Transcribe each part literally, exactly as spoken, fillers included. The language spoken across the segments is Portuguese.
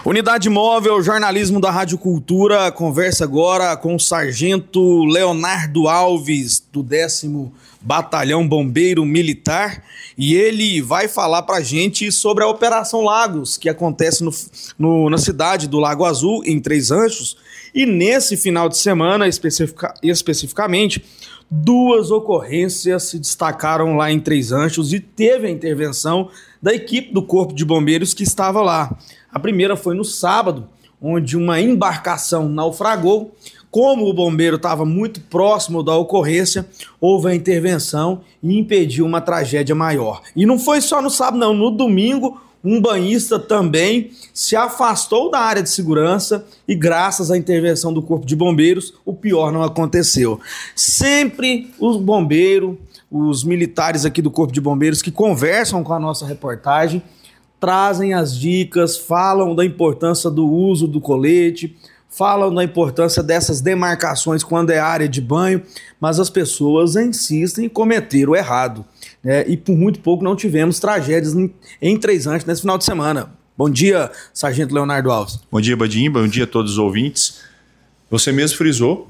Unidade Móvel, jornalismo da Rádio Cultura, conversa agora com o Sargento Leonardo Alves, do décimo Batalhão Bombeiro Militar, e ele vai falar pra gente sobre a Operação Lagos, que acontece no, no, na cidade do Lago Azul, em Três Ranchos, e nesse final de semana, especifica, especificamente, duas ocorrências se destacaram lá em Três Ranchos e teve a intervenção da equipe do Corpo de Bombeiros que estava lá. A primeira foi no sábado, onde uma embarcação naufragou. Como o bombeiro estava muito próximo da ocorrência, houve a intervenção e impediu uma tragédia maior. E não foi só no sábado, não. No domingo, um banhista também se afastou da área de segurança e, graças à intervenção do Corpo de Bombeiros, o pior não aconteceu. Sempre os bombeiros, os militares aqui do Corpo de Bombeiros que conversam com a nossa reportagem, trazem as dicas, falam da importância do uso do colete, falam da importância dessas demarcações quando é área de banho, mas as pessoas insistem em cometer o errado, né? E por muito pouco não tivemos tragédias em, em Três Ranchos nesse final de semana. Bom dia, Sargento Leonardo Alves. Bom dia, Badinho. Bom dia a todos os ouvintes. Você mesmo frisou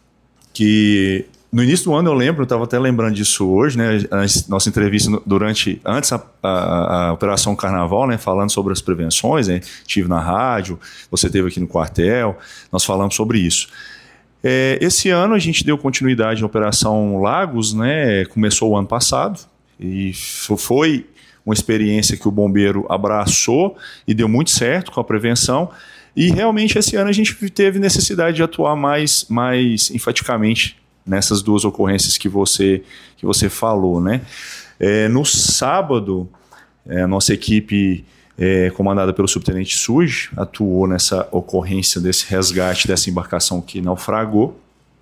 que no início do ano, eu lembro, eu estava até lembrando disso hoje, né? A nossa entrevista durante, antes a, a, a Operação Carnaval, né? Falando sobre as prevenções, né? Estive na rádio, você esteve aqui no quartel, nós falamos sobre isso. É, esse ano a gente deu continuidade à Operação Lagos, né? Começou o ano passado e foi uma experiência que o bombeiro abraçou e deu muito certo com a prevenção. E realmente esse ano a gente teve necessidade de atuar mais, mais enfaticamente nessas duas ocorrências que você, que você falou, né? É, no sábado, é, a nossa equipe, é, comandada pelo subtenente Suj, atuou nessa ocorrência desse resgate dessa embarcação que naufragou.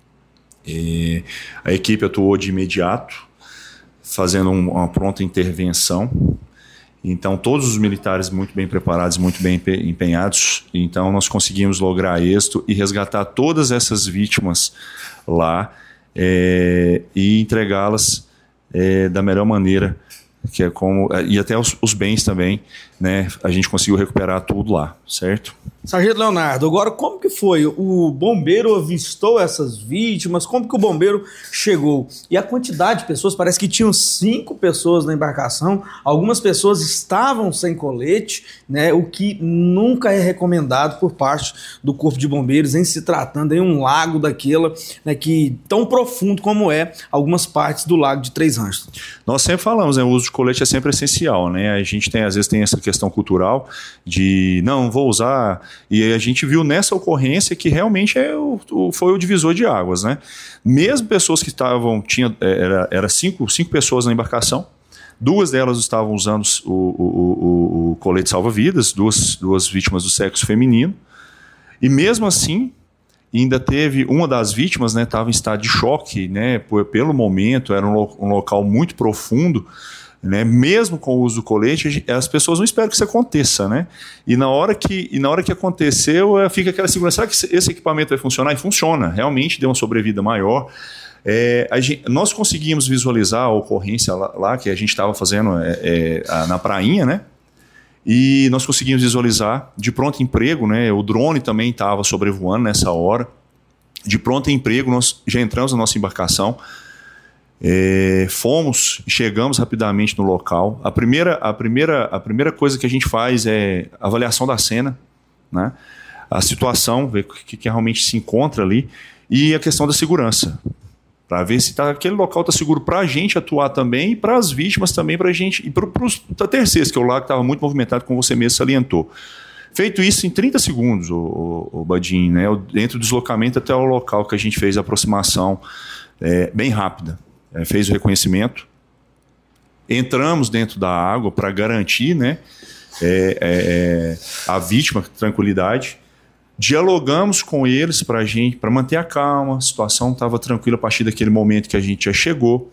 É, a equipe atuou de imediato, fazendo um, uma pronta intervenção. Então, todos os militares muito bem preparados, muito bem empenhados. Então, nós conseguimos lograr êxito e resgatar todas essas vítimas lá, É, e entregá-las é, da melhor maneira, que é como, e até os, os bens também, né? A gente conseguiu recuperar tudo lá, certo? Sargento Leonardo, agora como que foi? O bombeiro avistou essas vítimas? Como que o bombeiro chegou? E a quantidade de pessoas, parece que tinham cinco pessoas na embarcação, algumas pessoas estavam sem colete, né? O que nunca é recomendado por parte do Corpo de Bombeiros em se tratando em um lago daquela, né, que tão profundo como é algumas partes do lago de Três Ranchos. Nós sempre falamos, né? O uso de colete é sempre essencial, né? A gente tem, às vezes tem essa questão cultural de não, vou usar. E a gente viu nessa ocorrência que realmente é o, o, foi o divisor de águas, né? Mesmo pessoas que estavam, tinha, era, era cinco, cinco pessoas na embarcação, duas delas estavam usando o, o, o, o colete salva-vidas, duas, duas vítimas do sexo feminino, e mesmo assim, ainda teve uma das vítimas, né, estava em estado de choque, né, por, pelo momento, era um, lo, um local muito profundo, né, mesmo com o uso do colete, as pessoas não esperam que isso aconteça, né? E na hora que, e na hora que aconteceu, fica aquela segurança, será que esse equipamento vai funcionar? E funciona, realmente deu uma sobrevida maior. É, a gente, nós conseguimos visualizar a ocorrência lá, lá que a gente estava fazendo é, é, na prainha, né? E nós conseguimos visualizar de pronto emprego, né? O drone também estava sobrevoando nessa hora. De pronto emprego, nós já entramos na nossa embarcação. É, fomos, chegamos rapidamente no local. A primeira, a, primeira, a primeira coisa que a gente faz é avaliação da cena, né? A situação, ver o que, que realmente se encontra ali, e a questão da segurança, para ver se tá, aquele local está seguro para a gente atuar também e para as vítimas também, para a gente, e para os terceiros, que o lago estava muito movimentado, como você mesmo salientou. Feito isso em trinta segundos, o, o, o Badinho, né? Dentro do deslocamento até o local que a gente fez a aproximação é, bem rápida. Fez o reconhecimento, entramos dentro da água para garantir, né, é, é, a vítima, tranquilidade, dialogamos com eles para gente, para manter a calma, a situação estava tranquila a partir daquele momento que a gente já chegou,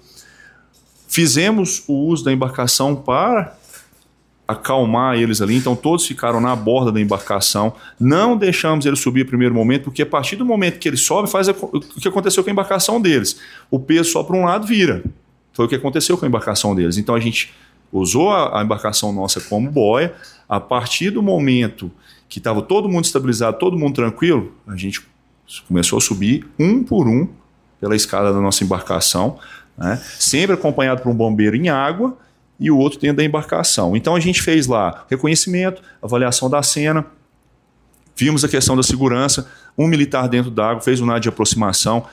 fizemos o uso da embarcação para acalmar eles ali, então todos ficaram na borda da embarcação, não deixamos eles subir no primeiro momento, porque a partir do momento que eles sobem, faz o que aconteceu com a embarcação deles, o peso só para um lado vira, foi o que aconteceu com a embarcação deles, então a gente usou a, a embarcação nossa como boia, a partir do momento que estava todo mundo estabilizado, todo mundo tranquilo, a gente começou a subir um por um pela escada da nossa embarcação, né? Sempre acompanhado por um bombeiro em água e o outro dentro da embarcação. Então a gente fez lá reconhecimento, avaliação da cena, vimos a questão da segurança, um militar dentro da água, fez um nado de aproximação,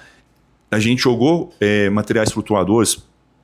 a gente jogou é, materiais flutuadores,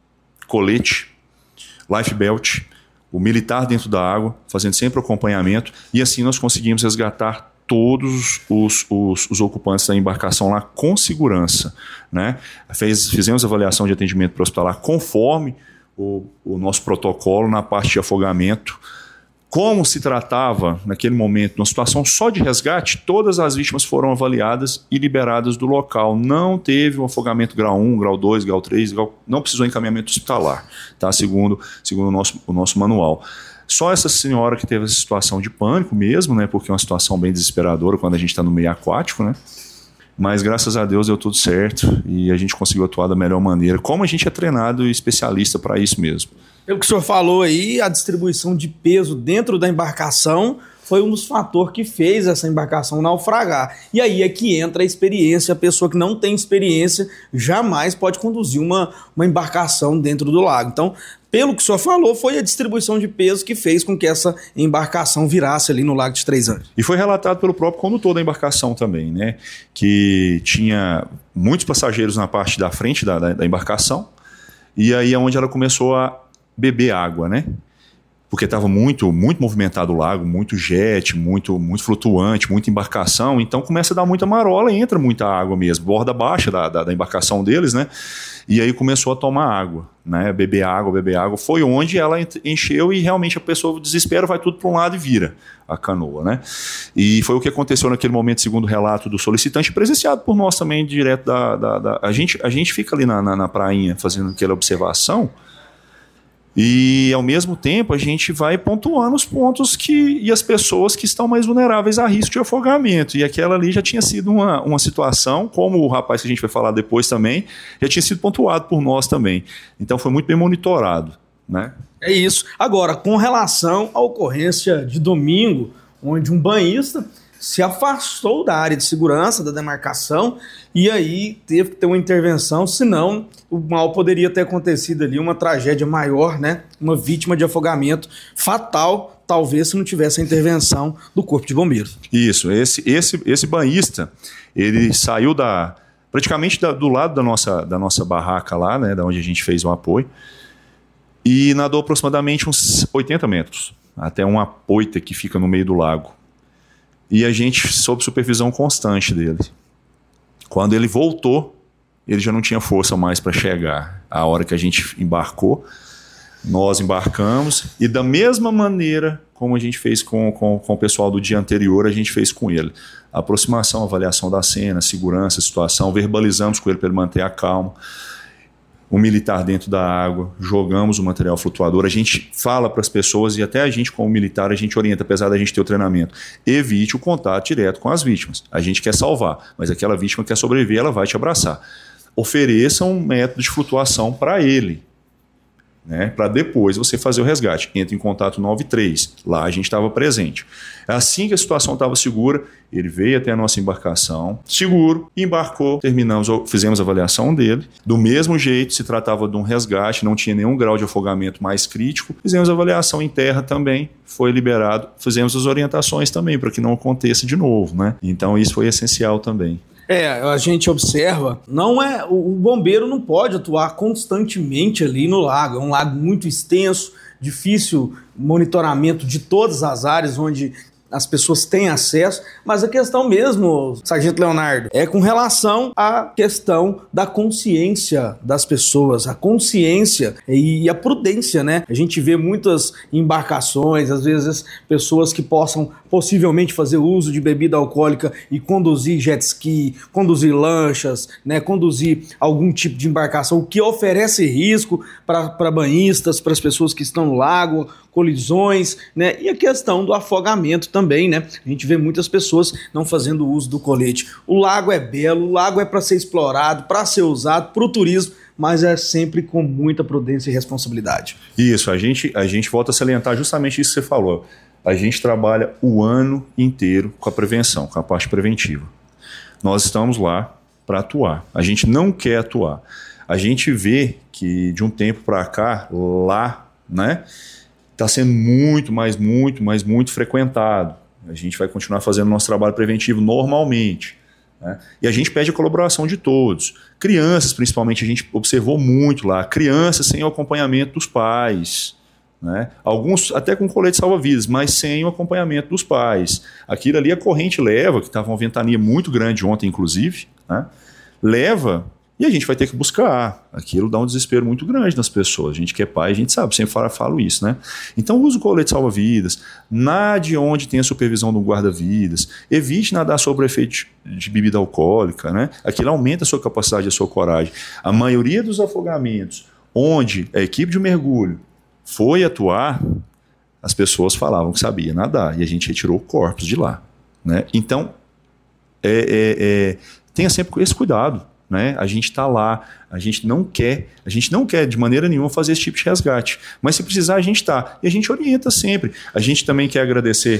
colete, life belt, o militar dentro da água, fazendo sempre acompanhamento, e assim nós conseguimos resgatar todos os, os, os ocupantes da embarcação lá com segurança, né? Fez, fizemos avaliação de atendimento pré-hospitalar conforme o, o nosso protocolo na parte de afogamento. Como se tratava, naquele momento, numa situação só de resgate, todas as vítimas foram avaliadas e liberadas do local. Não teve um afogamento grau um, grau dois, grau três, grau... não precisou encaminhamento hospitalar, tá? segundo, segundo o, nosso, o nosso manual. Só essa senhora que teve essa situação de pânico mesmo, né? Porque é uma situação bem desesperadora quando a gente está no meio aquático, né? Mas graças a Deus deu tudo certo e a gente conseguiu atuar da melhor maneira, como a gente é treinado e especialista para isso mesmo. Pelo que o senhor falou aí, a distribuição de peso dentro da embarcação foi um dos fatores que fez essa embarcação naufragar. E aí é que entra a experiência. A pessoa que não tem experiência jamais pode conduzir uma, uma embarcação dentro do lago. Então, pelo que o senhor falou, foi a distribuição de peso que fez com que essa embarcação virasse ali no Lago de Três Anjos. E foi relatado pelo próprio condutor da embarcação também, né? Que tinha muitos passageiros na parte da frente da, da, da embarcação, e aí é onde ela começou a beber água, né? Porque estava muito, muito movimentado o lago, muito jet, muito, muito flutuante, muita embarcação, então começa a dar muita marola e entra muita água mesmo, borda baixa da, da, da embarcação deles, né? E aí começou a tomar água, né? Beber água, beber água. Foi onde ela encheu e realmente a pessoa desespera, vai tudo para um lado e vira a canoa, né? E foi o que aconteceu naquele momento, segundo o relato do solicitante, presenciado por nós também, direto da... da, da... A, gente, a gente fica ali na, na, na prainha fazendo aquela observação. E, ao mesmo tempo, a gente vai pontuando os pontos que, e as pessoas que estão mais vulneráveis a risco de afogamento. E aquela ali já tinha sido uma, uma situação, como o rapaz que a gente vai falar depois também, já tinha sido pontuado por nós também. Então, foi muito bem monitorado, né? É isso. Agora, com relação à ocorrência de domingo, onde um banhista se afastou da área de segurança, da demarcação, e aí teve que ter uma intervenção, senão o mal poderia ter acontecido ali, uma tragédia maior, né? Uma vítima de afogamento fatal, talvez se não tivesse a intervenção do Corpo de Bombeiros. Isso, esse, esse, esse banhista, ele saiu da, praticamente da, do lado da nossa, da nossa barraca lá, né? Da onde a gente fez o apoio, e nadou aproximadamente uns oitenta metros, até uma poita que fica no meio do lago. E a gente sob supervisão constante dele. Quando ele voltou, ele já não tinha força mais para chegar. A hora que a gente embarcou, nós embarcamos e da mesma maneira como a gente fez com, com, com o pessoal do dia anterior, a gente fez com ele. A aproximação, avaliação da cena, segurança, situação, verbalizamos com ele para ele manter a calma. O militar dentro da água, jogamos o material flutuador, a gente fala para as pessoas e até a gente como militar, a gente orienta, apesar da gente ter o treinamento, evite o contato direto com as vítimas. A gente quer salvar, mas aquela vítima quer sobreviver, ela vai te abraçar. Ofereça um método de flutuação para ele, né, para depois você fazer o resgate. Entra em contato nove três, lá a gente estava presente. Assim que a situação estava segura, ele veio até a nossa embarcação, seguro, embarcou, terminamos, fizemos a avaliação dele. Do mesmo jeito, se tratava de um resgate, não tinha nenhum grau de afogamento mais crítico, fizemos a avaliação em terra também, foi liberado, fizemos as orientações também, para que não aconteça de novo, né? Então isso foi essencial também. É, a gente observa, não é, o, o bombeiro não pode atuar constantemente ali no lago, é um lago muito extenso, difícil monitoramento de todas as áreas onde as pessoas têm acesso, mas a questão mesmo, Sargento Leonardo, é com relação à questão da consciência das pessoas, a consciência e a prudência, né? A gente vê muitas embarcações, às vezes pessoas que possam possivelmente fazer uso de bebida alcoólica e conduzir jet ski, conduzir lanchas, né? Conduzir algum tipo de embarcação, o que oferece risco para banhistas, para as pessoas que estão no lago, colisões, né? E a questão do afogamento também, né? A gente vê muitas pessoas não fazendo uso do colete. O lago é belo, o lago é para ser explorado, para ser usado para o turismo, mas é sempre com muita prudência e responsabilidade. Isso, a gente, a gente volta a salientar justamente isso que você falou. a gente trabalha o ano inteiro com a prevenção, com a parte preventiva. Nós estamos lá para atuar. A gente não quer atuar. A gente vê que de um tempo para cá, lá, né, está sendo muito, mais, muito, mais, muito frequentado. A gente vai continuar fazendo nosso trabalho preventivo normalmente, né? E a gente pede a colaboração de todos. Crianças, principalmente, a gente observou muito lá. Crianças sem o acompanhamento dos pais, né? Alguns até com colete salva-vidas, mas sem o acompanhamento dos pais. Aquilo ali a corrente leva, que estava uma ventania muito grande ontem, inclusive, né? Leva e a gente vai ter que buscar. Aquilo dá um desespero muito grande nas pessoas. A gente que é pai, a gente sabe, sempre falo, falo isso, né? Então use o colete salva-vidas, nade onde tem a supervisão do guarda-vidas, evite nadar sob o efeito de bebida alcoólica, né? Aquilo aumenta a sua capacidade e a sua coragem. A maioria dos afogamentos onde a equipe de mergulho foi atuar, as pessoas falavam que sabia nadar e a gente retirou corpos de lá, né? Então, é, é, é, tenha sempre esse cuidado, né? A gente está lá, a gente não quer, a gente não quer de maneira nenhuma fazer esse tipo de resgate, mas se precisar a gente está, e a gente orienta sempre. A gente também quer agradecer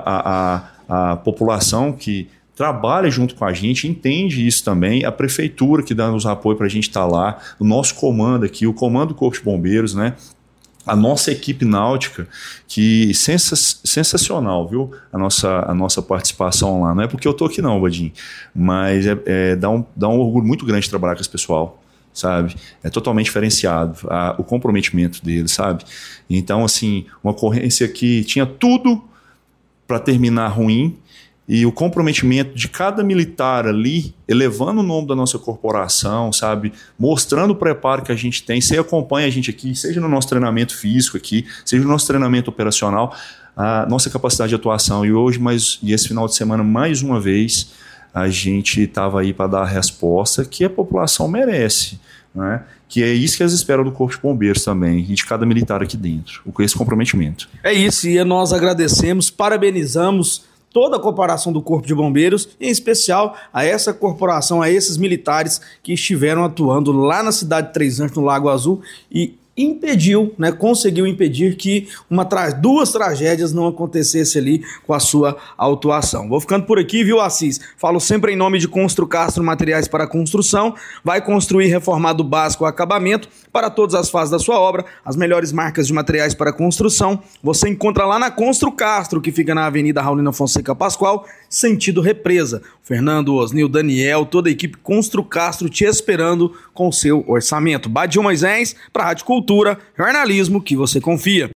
a, a, a população que trabalha junto com a gente, entende isso também, a prefeitura que dá nos apoio para a gente estar lá, o nosso comando aqui, o comando do Corpo de Bombeiros, né? A nossa equipe náutica, que sens sensacional, viu? A nossa, a nossa participação lá. Não é porque eu tô aqui não, Badim, mas é, é, dá, um, dá um orgulho muito grande de trabalhar com esse pessoal, sabe? É totalmente diferenciado a, o comprometimento deles, sabe? Então, assim, uma ocorrência que tinha tudo para terminar ruim, e o comprometimento de cada militar ali, elevando o nome da nossa corporação, sabe? Mostrando o preparo que a gente tem. Você acompanha a gente aqui, seja no nosso treinamento físico aqui, seja no nosso treinamento operacional, a nossa capacidade de atuação. E hoje, mais, e esse final de semana, mais uma vez, a gente estava aí para dar a resposta que a população merece, né? Que é isso que eles esperam do Corpo de Bombeiros também, e de cada militar aqui dentro, com esse comprometimento. É isso, e nós agradecemos, parabenizamos toda a corporação do Corpo de Bombeiros, em especial a essa corporação, a esses militares que estiveram atuando lá na cidade de Três Anjos, no Lago Azul, e impediu, né, conseguiu impedir que uma tra duas tragédias não acontecessem ali com a sua autuação. Vou ficando por aqui, viu, Assis? Falo sempre em nome de Constru Castro Materiais para Construção. Vai construir, reformar do básico ao acabamento para todas as fases da sua obra. As melhores marcas de materiais para construção você encontra lá na Constru Castro, que fica na Avenida Raulina Fonseca Pascoal, sentido Represa. Fernando, Osnil, Daniel, toda a equipe Constru Castro te esperando com o seu orçamento. Badil Moisés, para a Rádio Cultura, jornalismo que você confia.